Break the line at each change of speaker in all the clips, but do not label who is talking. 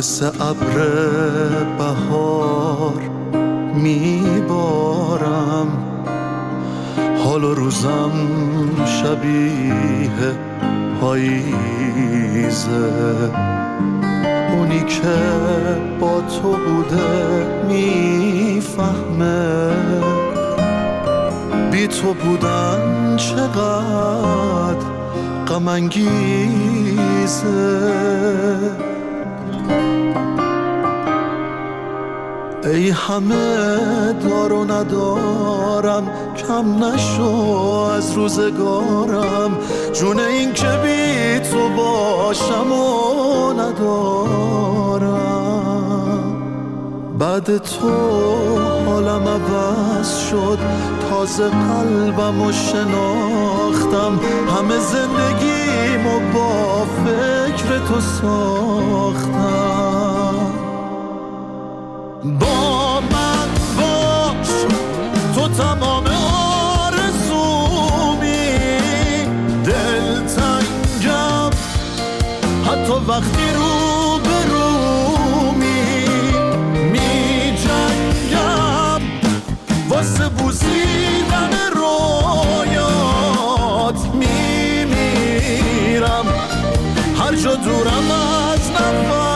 مثل ابر بهار میبارم، حال و روزم شبیه پاییزه. اونی که با تو بوده میفهمه بی تو بودن چقدر غم انگیزه. ای همه دار و ندارم، کم نشو از روزگارم، جون این که بی تو باشم و ندارم. بعد تو حالم عوض شد، تازه قلبمو شناختم، همه زندگیمو با فکر تو ساختم. با من باش، تو تمام آرزومی، دلتنگم حتی وقتی رو به رومی، می جنگم واسه بوسیدن رویات، می میرم هر جا دورم از نفس.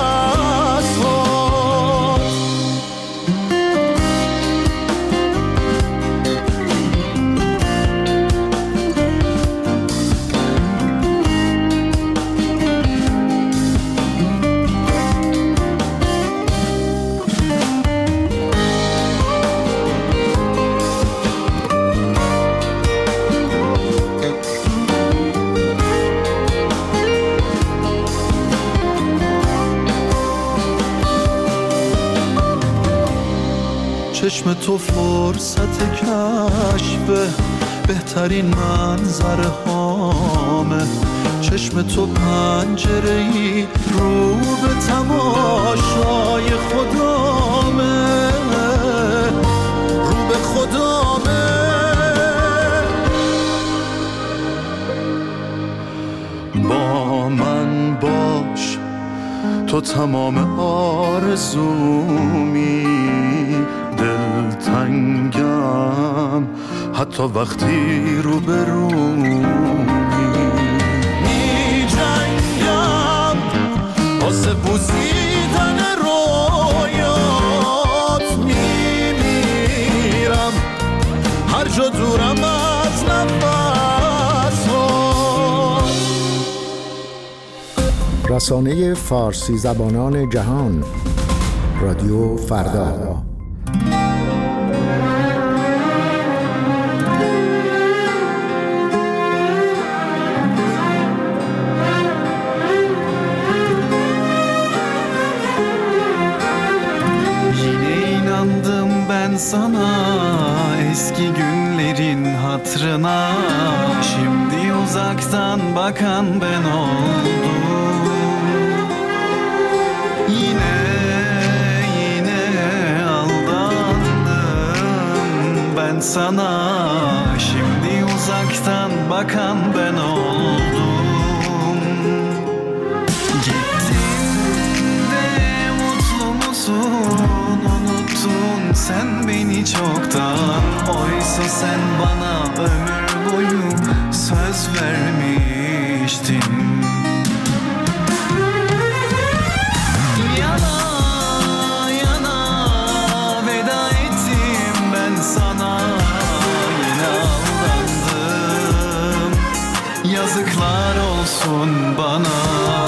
چشم تو فرصت کشف بهترین منظره هامه، چشم تو پنجره‌ای رو به تماشای خدامه، رو به خدامه. با من باش، تو تمام آرزومی، دلتنگم حتی وقتی رو به رومی، می جنگم واسه بوسیدن رویات، می میرم هر جا دورم از نفسات.
رسانه فارسی زبانان جهان، رادیو فردا.
Sana eski günlerin hatırına, şimdi uzaktan bakan ben oldum. Yine aldandım ben sana, şimdi uzaktan bakan ben oldum. Gittin de mutlu musun? Sen beni çoktan, oysa sen bana ömür boyu söz vermiştin. Yana yana veda ettim ben sana, yine aldandım, yazıklar olsun bana.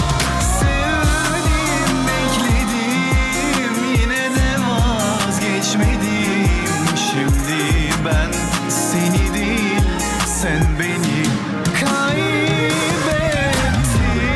Sen beni kaybettin.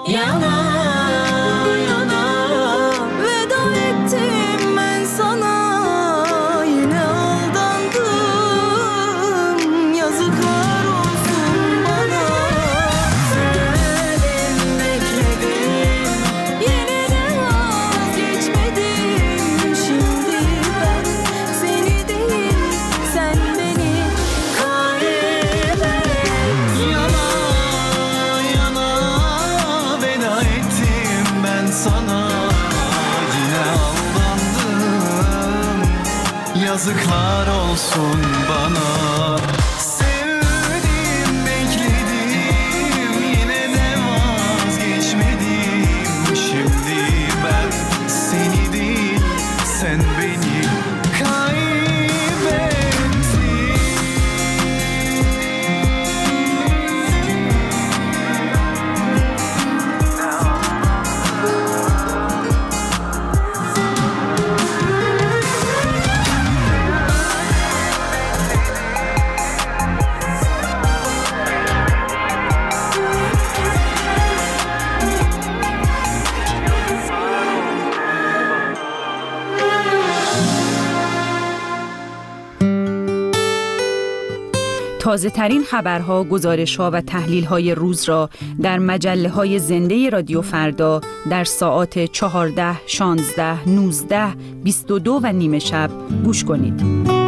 yana yana veda ettim ben sana. Yine aldandım, yazıklar olsun bana. Sevdim, bekledim, yine de vazgeçmedim. Şimdi ben seni değil, sen beni kaybettin.
Yana yana veda ettim ben sana. Yine aldandım, yazıklar olsun bana. Sevdim, bekledim, yine de vazgeçmedim. Şimdi ben seni değil, sen beni
تازه ترین خبرها، گزارش‌ها و تحلیل‌های روز را در مجله‌های زنده رادیو فردا در ساعات 14، 16، 19، 22 و نیمه شب گوش کنید.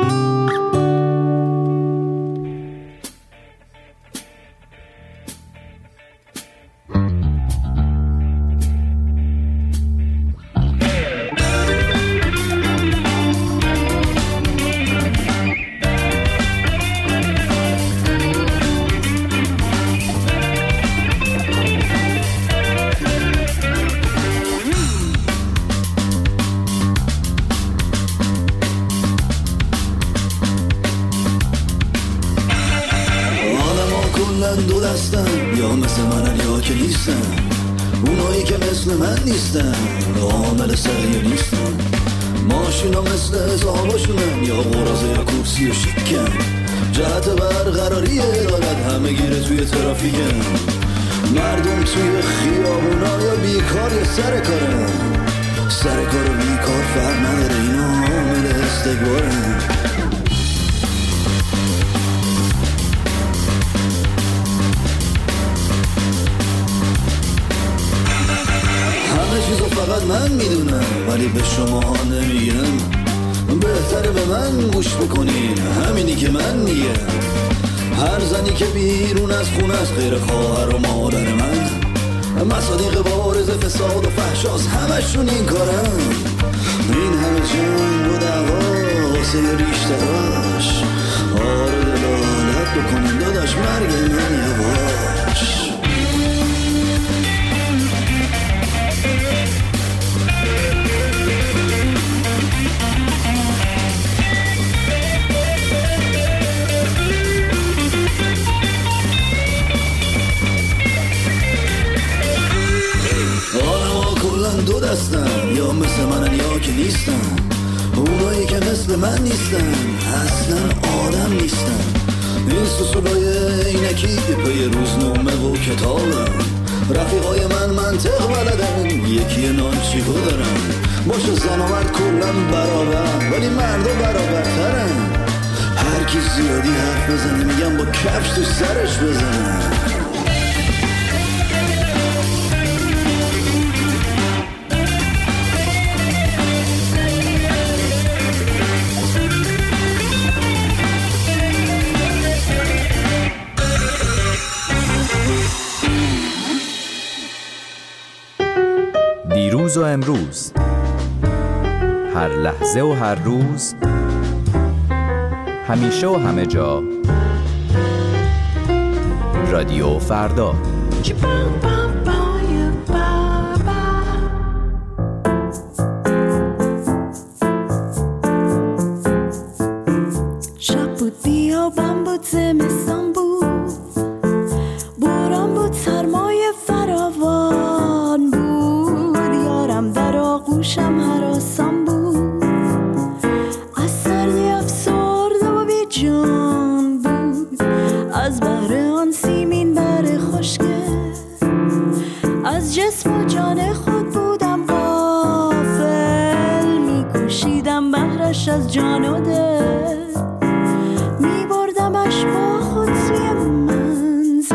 دو دستن یا مثل منن یا که نیستن، اونایی که مثل من نیستن عامل سریع نیستن. ماشینا مثل حساباشونن یا غرازه یا کرسی و شیکن، جهت برقراری عدالت همه گیره توی ترافیکن. مردم توی خیابونا یا بیکار یا سر کارن، سر کار و بیکار فرق نداره، اینا عامل استکبارن. چیزو فقط من میدونم ولی به شما نمیگم. بهتره به من گوش بکنین، همینی که من میگم. هر زنی که بیرون از خونه از غیر خواهر و مادر من، مصادیق بارز فساد و فحشاست، همشون این کارن. این همه جنگ و دعوا واسه ریشتراش، آره دلالت بکنین داداش، مرگ من یواش. دو دستن یا مثل منن یا که نیستن، اونایی که مثل من نیستن اصلا آدم نیستن. این سوسولای اینکی پی روزنامه و کتابن، رفیقای من منطق بلدن، یکی نانچیکو دارن. باشه زن و مرد کلن برابر ولی مردا برابرترن. هر کی زیادی حرف بزنه میگم با کفش تو سرش بزنه.
دیروز و امروز، هر لحظه و هر روز، همیشه و همه جا، رادیو فردا.
شب بود، بیابان بود، زمستان بود، باران بود، سرمایه فراوان بود، یارم در آغوشم هراسان بود، از سردی افسرده و بی جان بود، از بحر آن سیمین بر خشکه از جسم و جان خود بودم غافل، میکوشیدم بهرش از جان و دل، میبردمش با خود سوی منزل.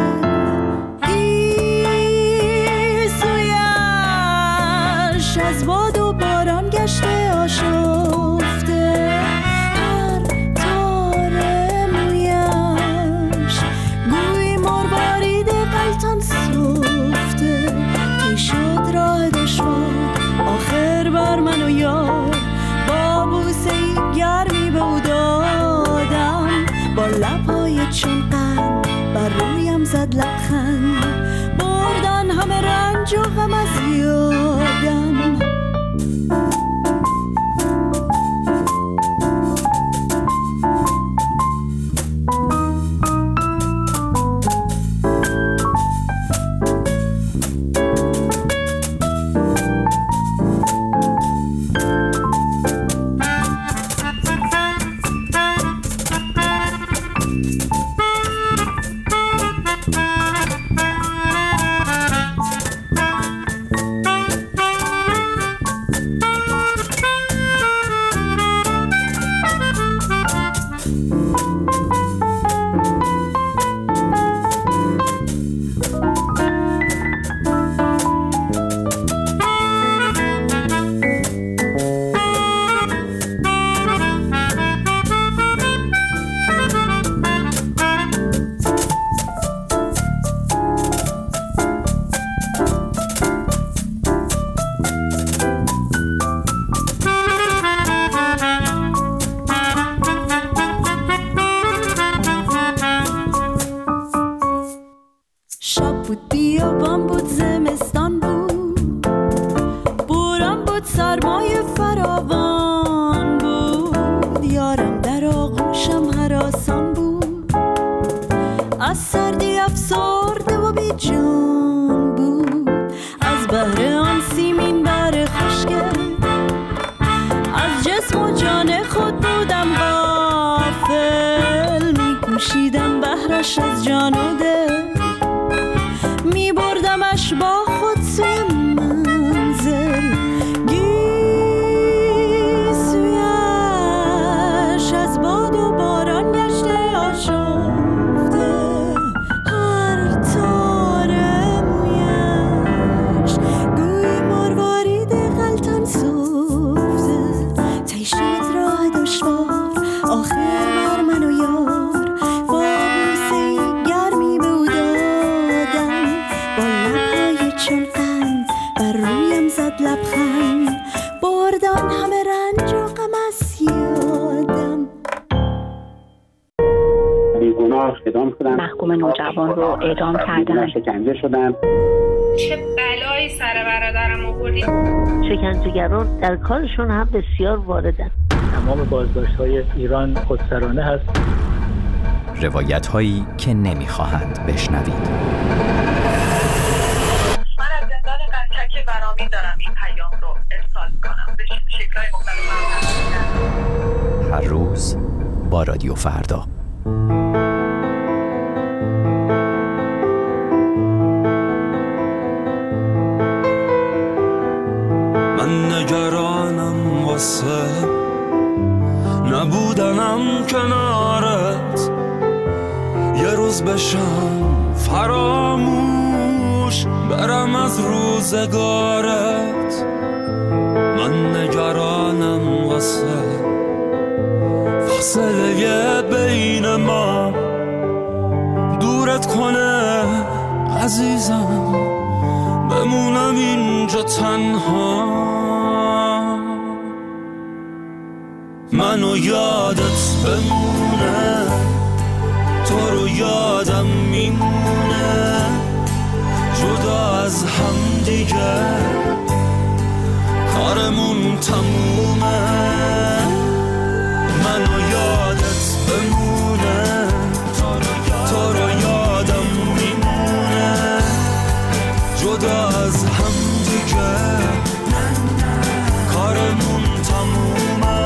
گیسویش از باد و باران گشته آشفته، هر تار مویش گوی مروارید غلطان سفته. تی شد راه دشوار آخر بر من و یار، با بوسه گرمی به او دادم، با لبهای چون قند بر رویم زد لبخند، بردن همه رنج و غم از یادم. از جان و دل، می بردمش با خود سوی منزل. گیسویش از باد و باران گشته آشفته، هر تار مویش گوی مروارید غلطان سفته. تی شد راه دشوار آخر بر من و یار، لبخند بردان همه رنج و غم از یادم.
بیگناه اعدام شدن،
محکوم نوجوان رو اعدام کردن،
شکنجه شدن.
چه بلایی سر برادرم آوردی.
شکنجهگران در کارشون هم بسیار واردن.
تمام بازداشت‌های ایران خودسرانه هست.
روایت‌هایی که نمی‌خواهند بشنوید.
برامین دارم این پیام رو ارسال کنم به شکل‌های مختلف.
هر روز با رادیو فردا.
من نگرانم واسه نبودنم کنارت، یه روز بشم فراموش برم از روزگارت. من نگرانم واسه فاصله بین ما دورت کنه عزیزم، بمونم اینجا تنها. منو یادت بمونه، تو رو یادم میمونه، جدا از هم دیگه کارمون تمومه. منو یادت بمونه، تو رو یادم میمونه، جدا از هم دیگه کارمون تمومه.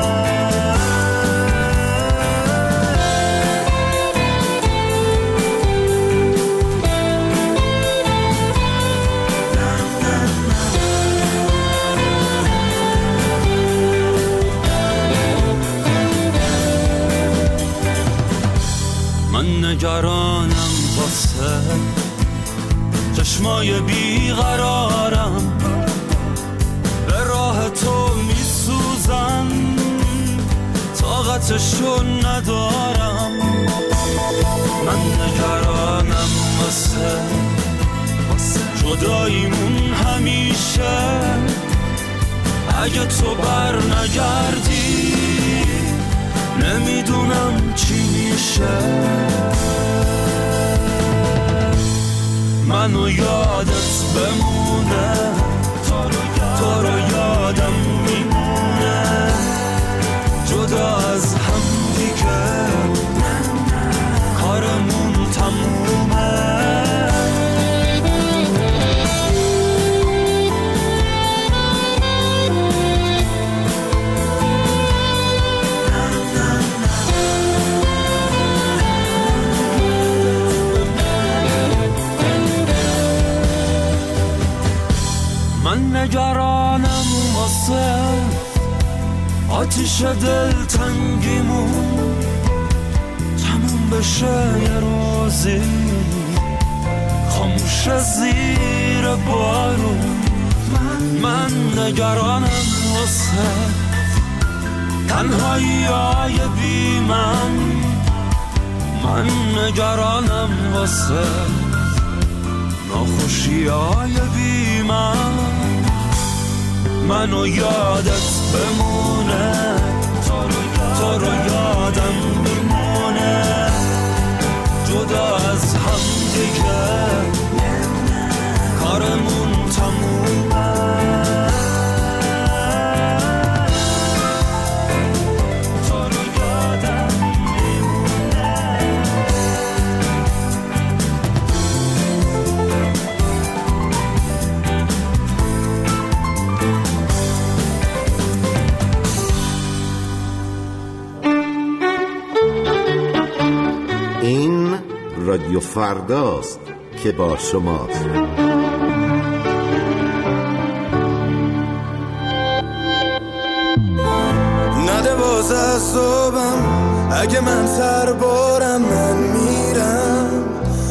چشمای بیقرارم به راه تو میسوزن، طاقتشو ندارم. من نگرانم واسه جداییمون همیشه، اگه تو بر نگردی نمیدونم چی میشه. منو یادت بمونه، تو رو یادم میمونه، جدا از هم دیگه کارمون تمومه. من نگرانم واسه آتیش دلتنگیمون تموم بشه یه روزی، خاموش زیر بارون. من نگرانم واسه تنهایی های بی من نگرانم واسه ناخوشی های بی منو یادت بمونه، تو رو یادم میمونه، جدا از هم دیگه کارمون تمومه. تو رو یادم میمونه.
این رادیو فرداست که با شماست.
نده باز از صبحم، اگه من سربارم من میرم،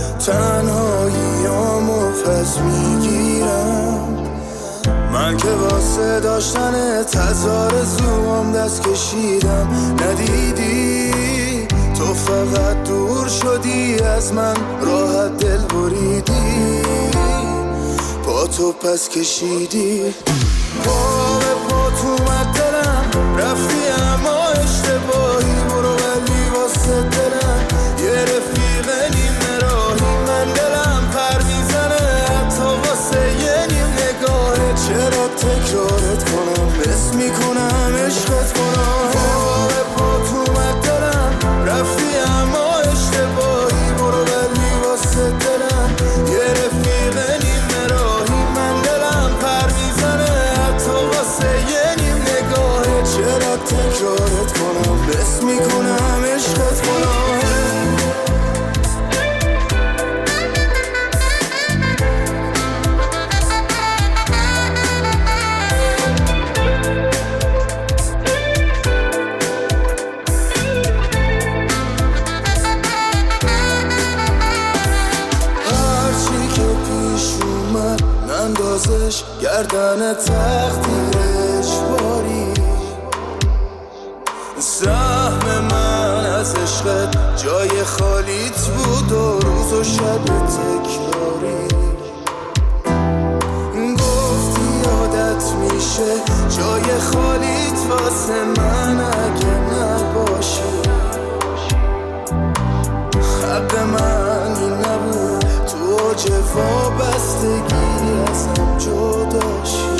تنهاییامو پس میگیرم. من که واسه داشتن تزار زوام دست کشیدم، ندیدی تو فقط دور شدی از من، راحت دل بریدی، با تو پس کشیدی. پا به پا تو اومد دلم، رفتی اما اشتباهی، برو ولی واسه دلم یه رفیق نیمه راهی. من دلم پر میزنه حتی واسه یه نیم نگاهه، چرا تکرارت کنم، بس میکنم عشقت کنم. پا به پا تو اومد دلم، رفتی اما اشتباهی، برو ولی واسه دلم یه رفیق نیمه راهی. من دلم پر میزنه حتی واسه یه نیم نگاهه، چرا تکرارت کنم، بس میکنم عشقت کنم. گردن تقدیرش باری، سهم من از عشقت جای خالیت بود و روز و شب تکراری. گفتی عادت میشه جای خالیت واسه من، اگه نباشی حق من این نبود، تو اوج وابستگی ازم جداشی.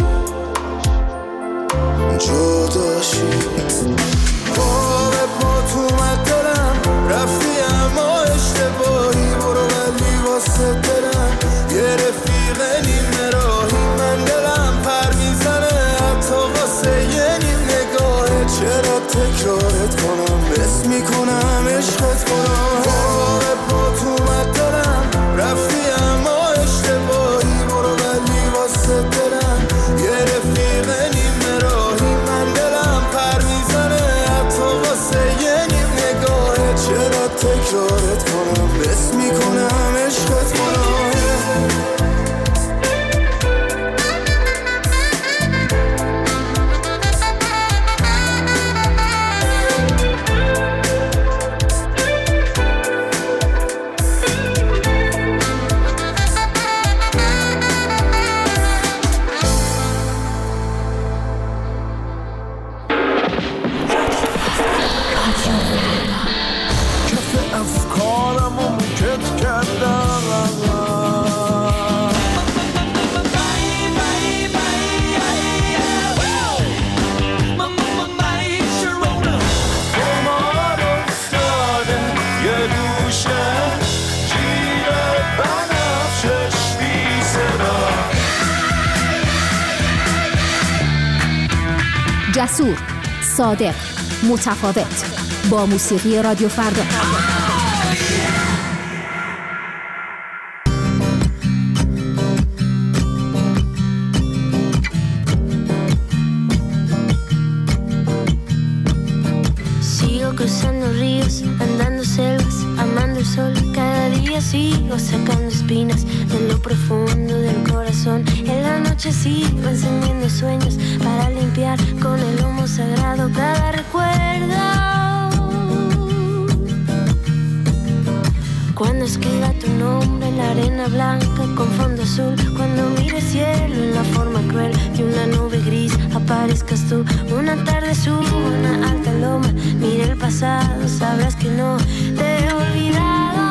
پا به پا تو اومد دلم، رفتی اما اشتباهی، برو ولی واسه دلم یه رفیق نیمه راهی. من دلم پر میزنه حتی واسه یه نیم نگاهه، چرا تکرارت کنم، بس میکنم عشقت کنم. پا به پا تو اومد دلم، رفتی اما اشتباهی، برو ولی واسه دلم یه رفیق نیمه راهی. من دلم پر میزنه حتی
جسور، صادق، متفاوت. با موسیقی رادیو فردا.
Cruzando ríos, andando selvas, amando el sol. Cada día sigo sacando espinas de lo profundo del corazón. En la noche sigo encendiendo sueños para limpiar con el humo sagrado cada recuerdo. Cuando escriba tu nombre en la arena blanca con fondo azul, cuando mire el cielo en la forma cruel de una nube gris, aparezcas tú. Una tarde subo a una alta loma, mire el pasado, sabrás que no te he olvidado.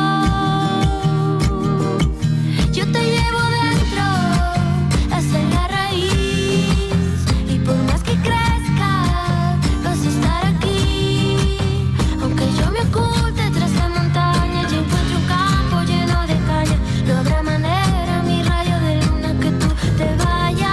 Yo te llevo dentro hasta la raíz, y por más que crezca vas a estar aquí. Aunque yo me oculte tras la montaña y encuentre un campo lleno de caña, no habrá manera, mi rayo de luna, que tú te vayas.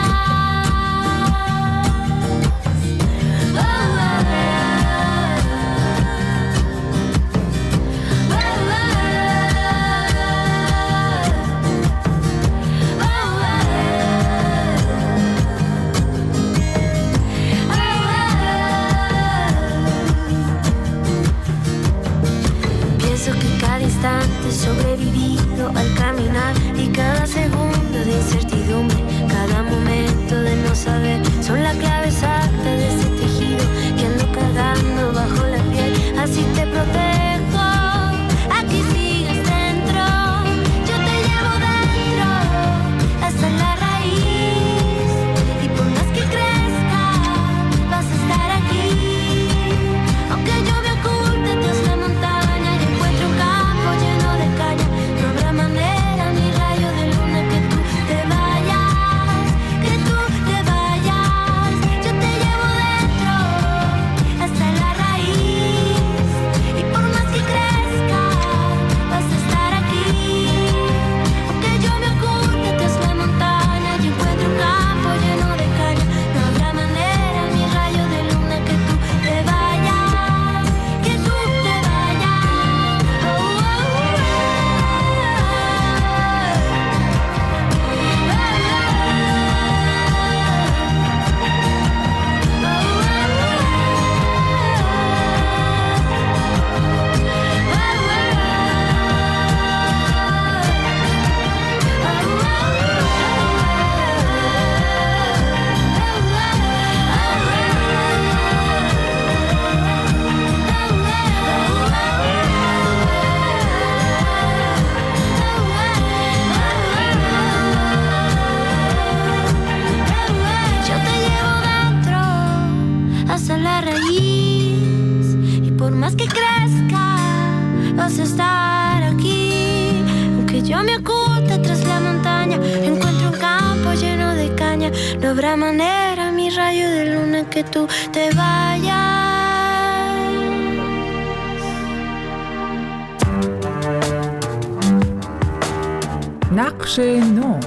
Sobrevivido al caminar, y cada segundo de incertidumbre, cada momento de no saber, son la clave exacta de ese tejido que ando cargando bajo la piel. Así te protejo, aquí sigues dentro. Yo te llevo dentro hasta la raíz, y por más que crezca vas a estar aquí. Aunque yo me oculte tras la montaña y encuentre un campo lleno de caña, no habrá manera, mi rayo de luna, que tú te vayas, que tú te vayas. Yo te llevo dentro hasta la raíz, y por más que crezca vas a estar aquí. Aunque yo me oculte tras la montaña y encuentre un campo lleno de caña, no habrá manera, mi rayo de luna, que tú te vayas, que tú te vayas. Yo te llevo dentro hasta la raíz, y por más que crezca vas a estar aquí. Aunque yo me oculte tras la montaña, encuentro un campo lleno de caña, no habrá manera, mi rayo de luna, que tú te vayas.
نقش نو.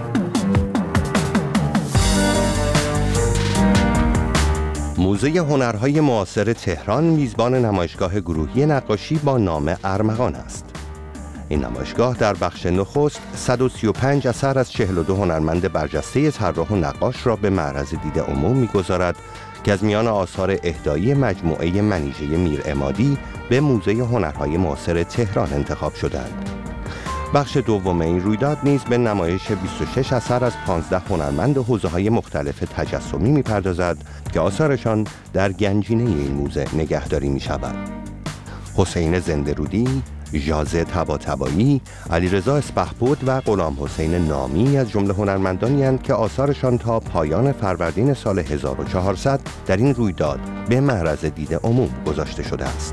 موزه هنرهای معاصر تهران میزبان نمایشگاه گروهی نقاشی با نام ارمغان است. این نمایشگاه در بخش نخست 135 اثر از 42 هنرمند برجسته طراح و نقاش را به معرض دید عموم می‌گذارد که از میان آثار اهدایی مجموعه منیژه میرعمادی به موزه هنرهای معاصر تهران انتخاب شدند. بخش دوم این رویداد نیز به نمایش 26 اثر از 15 هنرمند حوزه‌های مختلف تجسمی می‌پردازد که آثارشان در گنجینه این موزه نگهداری می‌شود. حسین زنده‌رودی، ژازه طباطبایی، علیرضا اسپهبد و غلام حسین نامی از جمله هنرمندانی اند که آثارشان تا پایان فروردین سال 1400 در این رویداد به معرض دید عموم گذاشته شده است.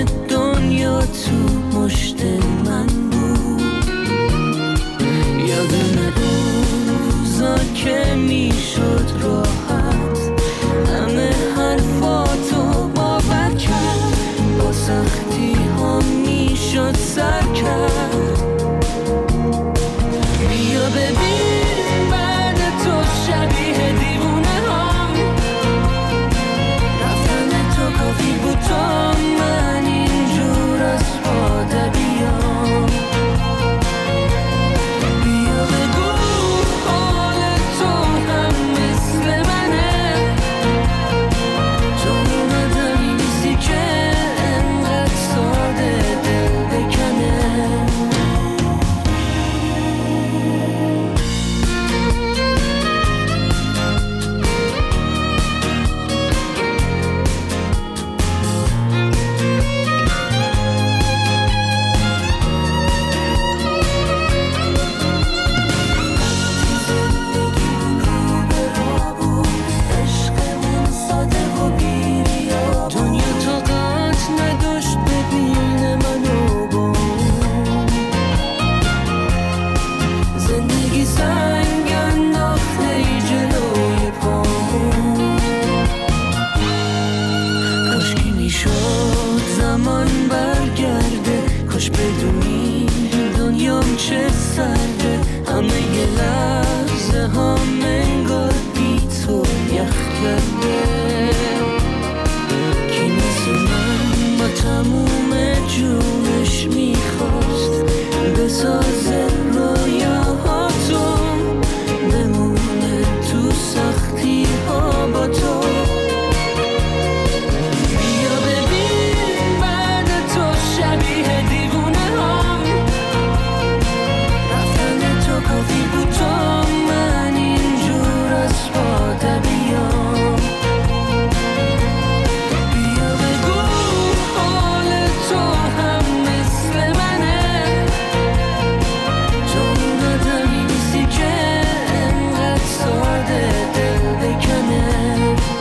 یاد کرد. بیا ببین بعد تو شبیه دیوونه هم رفتن تو کافی بود تا من اینجور از باده بیام. بیا بگو حال تو هم مثل منه، تو نداری نیستی که انقدر ساده دل بکنه. چه سرده همه یه لحظه ها منگار بی تو یخ کرده. کی مثل من با تموم جونش میخواست بسازه رویاهاتو بمونه تو سختی ها با تو. بیا ببین بعد تو شبیه دیوونه هم کافی بود تا من اینجور از باده بیام. بیا بگو حال تو هم مثل منه، تو نداری نیستی که انقدر ساده دل بکنه.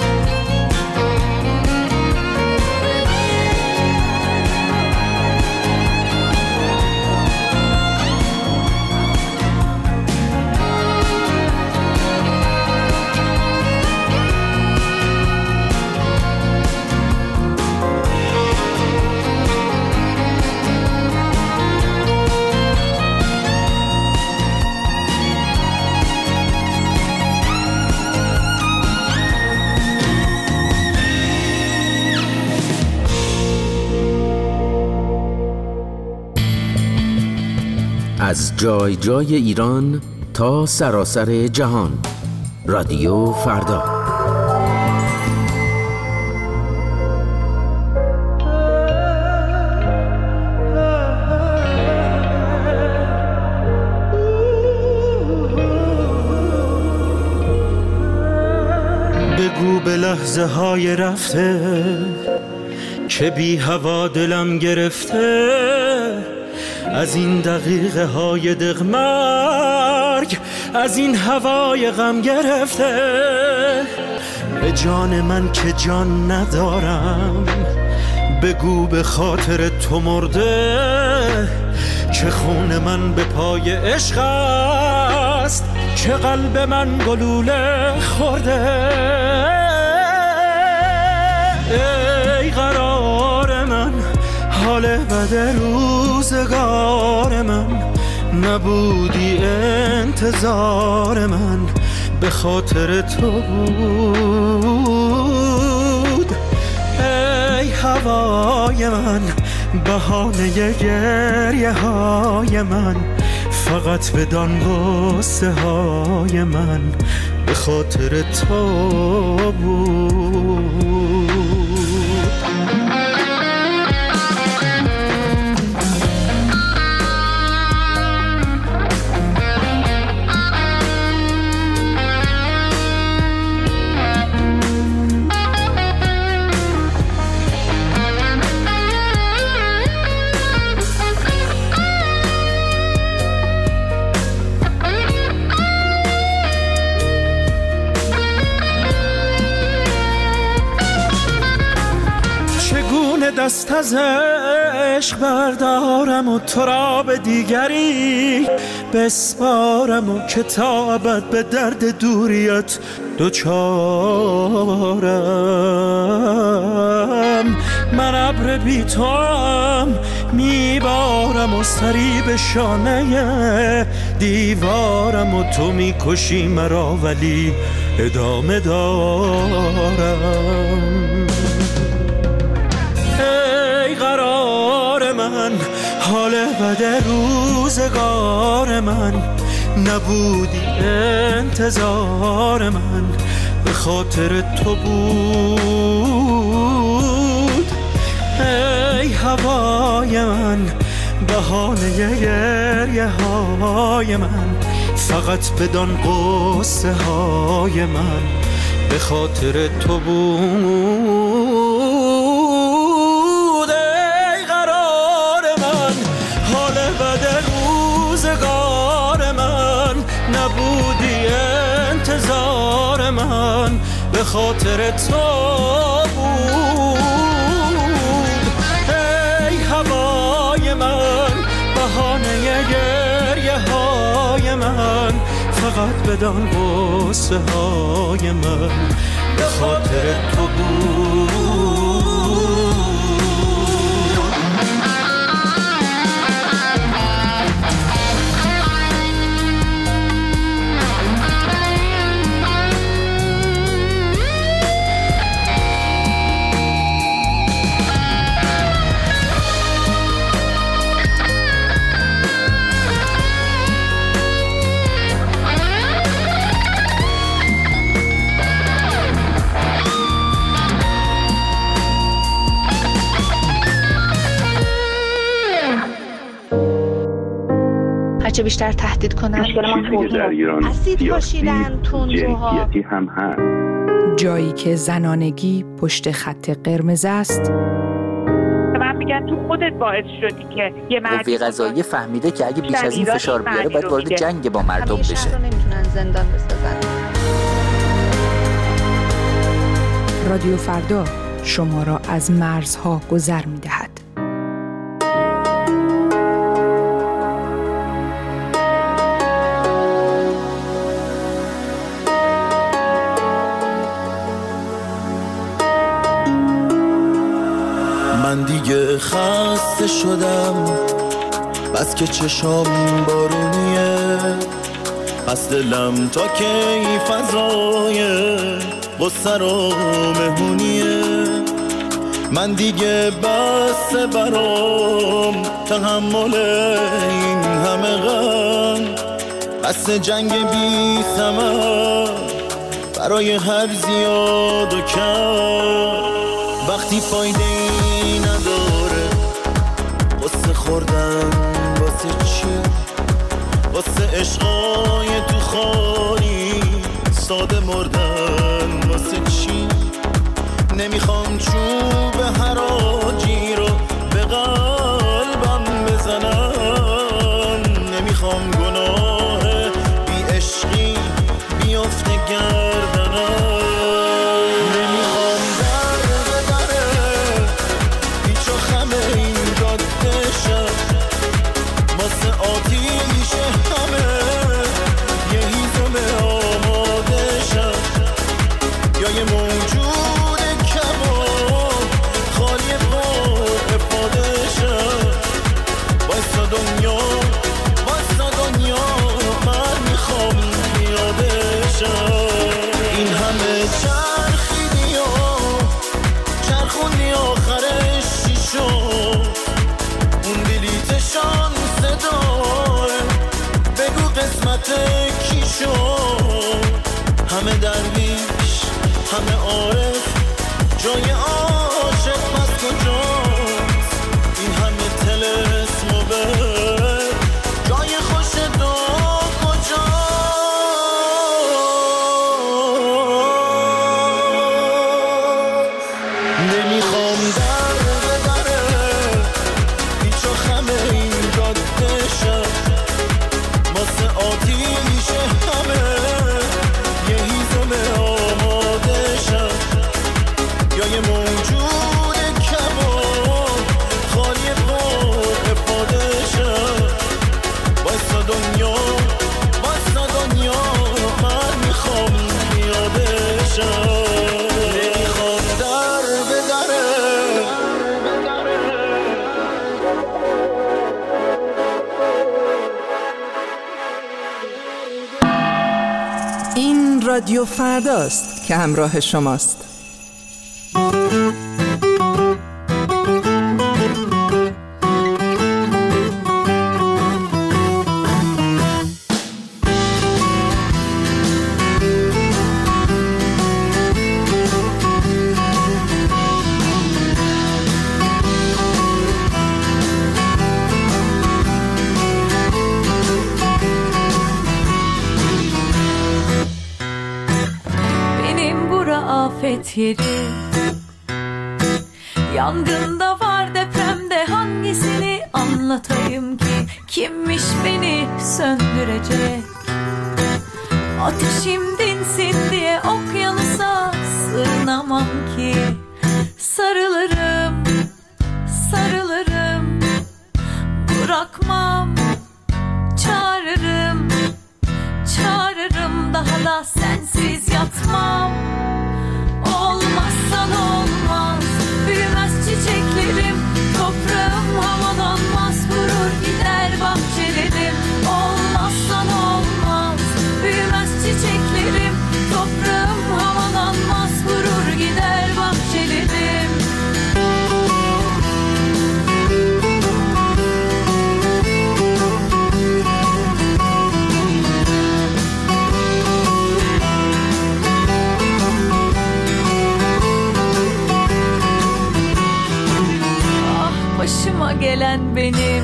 از جای جای ایران تا سراسر جهان، رادیو فردا.
بگو به لحظه های رفته که بی هوا دلم گرفته، از این دقیقه های دغمرگ، از این هوای غم گرفته. به جان من که جان ندارم، بگو به خاطر تو مرده، که خون من به پای عشق است، که قلب من گلوله خورده. ای قرار من، حال بد روزگار من، نبودی انتظار من به خاطر تو بود. ای هوای من، بهانه گریه های من، فقط بدان غصه های من به خاطر تو بود. دست از عشق بردارم و تو را به دیگری بسپارم و کتابت به درد دوریت دوچارم. من ابر بی تو هم میبارم و سری به شانه دیوارم و تو میکشی مرا ولی ادامه دارم. ای قرار من، حال بد روزگار من، نبودی انتظار من به خاطر تو بود. ای هوای من، بهانه گریه های من، فقط بدان قصه های من به خاطر تو بود. ای قرار من، حال بد روزگار من، نبودی انتظار من به خاطر تو بود. ای هوای من، بهانه گریه های من، فقط بدان قصه های من به خاطر تو بود.
هرچه بیشتر تهدید کنن
اسید پاشیدن تندروها
هم هست.
جایی که زنانگی پشت خط قرمز است.
من میگن تو خودت باعث شدی که یه
قوه قضاییه فهمیده که اگه بیش از این فشار بیاره باید وارد جنگ با مردم بشه.
همیشه نمیتونن زندان بسازن.
رادیو فردا شما را از مرزها گذر می‌دهد.
من دیگه خسته شدم، بس که چشام بارونیه، پس دلم تا کی فضای غصه رو مهمونیه. من دیگه بس برام تحمل این همه غم، بس جنگ بی ثمر برای هر زیاد و کم. وقتی فایده ای نداره واسه خوردن، واسه چی؟ واسه عشقای تو خالی ساده مردن، واسه چی؟ نمیخوام چوب حراجی رو به قلبم بزنم، نمیخوام گناه بی عشقی بیافته گردنم. این همه چرخیدی و چرخوندی آخرش چی شد؟ اون بلیتشان صدای بگو قسمت کی شد؟ همه درویش همه عارف، جای عاشق پس کجاست؟ این همه طلسم و بر جای خوش دو
رادیو فرداست که همراه شماست.
Afet yeri, yangında var, depremde hangisini anlatayım ki? Kimmiş beni söndürecek? Ateşim dinsin diye okyanusa sığınamam ki. Sarılırım, sarılırım, bırakmam, çağırırım, çağırırım, daha da sensiz yatmam. Olmazsan olmaz, büyümez çiçeklerim, toprağım havalanmaz, vurur gider bahçelerim. Olmazsan olmaz, büyümez çiçeklerim, toprağım havalanmaz, vurur gider bahçelerim. Başıma gelen benim,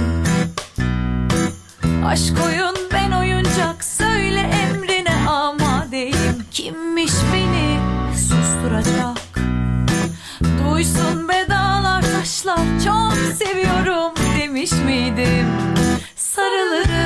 aşk oyun ben oyuncak, söyle emrine amadeyim. Kimmiş beni susturacak? Duysun be dağlar taşlar, çok seviyorum demiş miydim? Sarılırım,